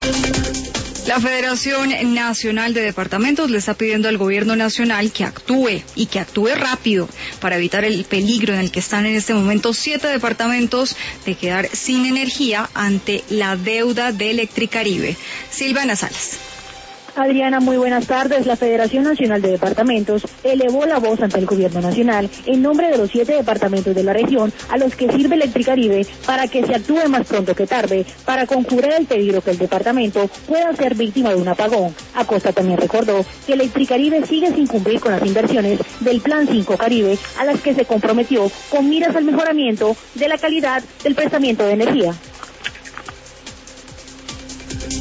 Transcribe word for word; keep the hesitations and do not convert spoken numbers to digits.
La Federación Nacional de Departamentos le está pidiendo al gobierno nacional que actúe y que actúe rápido para evitar el peligro en el que están en este momento siete departamentos de quedar sin energía ante la deuda de Electricaribe. Silvana Salas. Adriana, muy buenas tardes. La Federación Nacional de Departamentos elevó la voz ante el gobierno nacional en nombre de los siete departamentos de la región a los que sirve Electricaribe para que se actúe más pronto que tarde para conjurar el peligro que el departamento pueda ser víctima de un apagón. Acosta también recordó que Electricaribe sigue sin cumplir con las inversiones del Plan cinco Caribe a las que se comprometió con miras al mejoramiento de la calidad del prestamiento de energía.